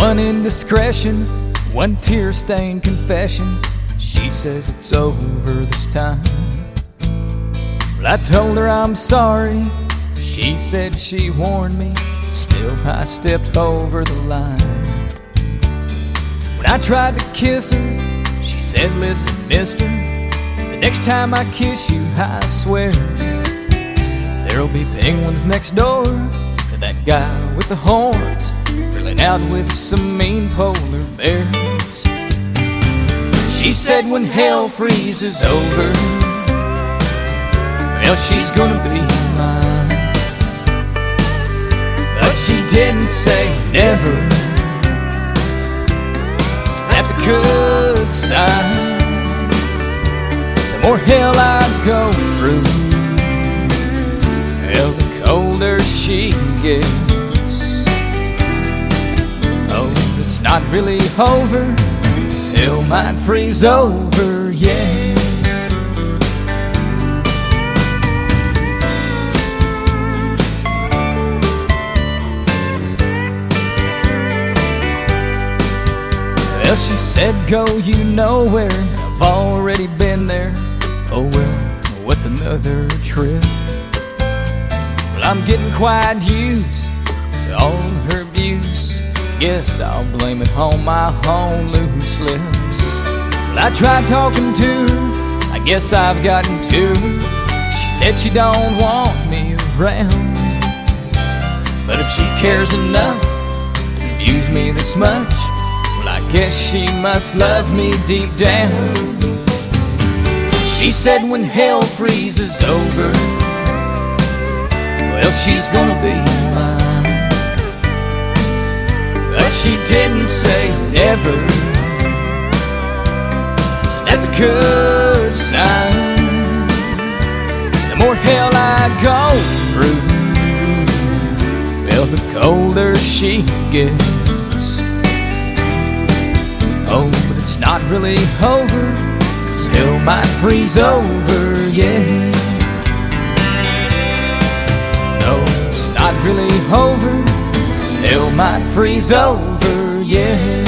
One indiscretion, one tear-stained confession. She says it's over this time. Well, I told her I'm sorry. She said she warned me. Still I stepped over the line. When I tried to kiss her, she said, listen, mister, the next time I kiss you, I swear there'll be penguins next door to that guy with the horns, grilling out with some mean polar bears. She said when hell freezes over, well, she's gonna be mine. But she didn't say never, so that's a good sign. The more hell I go through, well, the colder she gets. Oh, it's not really over, 'cause hell might freeze over, yeah. Well, she said, go you nowhere, I've already been there. Oh well, what's another trip? Well, I'm getting quite used to all her abuse. Guess I'll blame it on my own loose lips. Well, I tried talking to her, I guess I've gotten to her. She said she don't want me around, but if she cares enough to abuse me this much, well, I guess she must love me deep down. She said when hell freezes over, well, she's gonna be mine. But she didn't say never, so that's a good sign. The more hell I go through, well, the colder she gets. Oh, but it's not really over, 'cause hell might freeze over, yeah. No, it's not really over, 'cause hell might freeze over, yeah.